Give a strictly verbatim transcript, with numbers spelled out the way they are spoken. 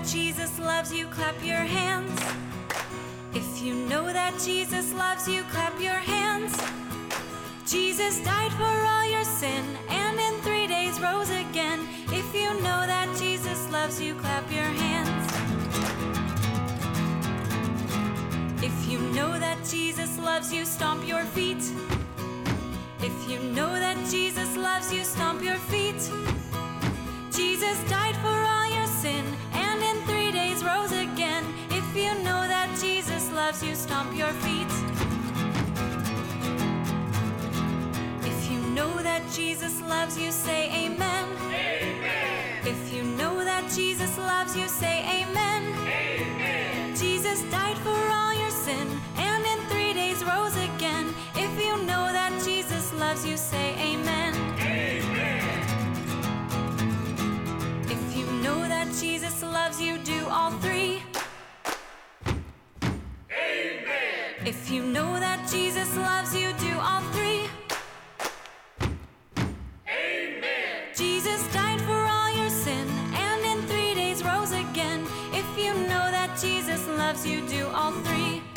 Jesus loves you, clap your hands. If you know that Jesus loves you, clap your hands. Jesus died for all your sin and in three days rose again. If you know that Jesus loves you, clap your hands. If you know that Jesus loves you, stomp your feet. If you know that Jesus loves you, stomp your feet. Jesus died for all your sin and in three days rose again. If you know that Jesus loves you, stomp your feet. If you know that Jesus loves you, say amen. Amen. If you know that Jesus loves you, say amen. Amen. Jesus died for all your sin and in three days rose again. If you know that Jesus loves you, say amen. Amen. If you know that Jesus loves you, do all three. Amen. If you know that Jesus loves you, do all three. Amen. Jesus died for all your sin and in three days rose again. If you know that Jesus loves you, do all three.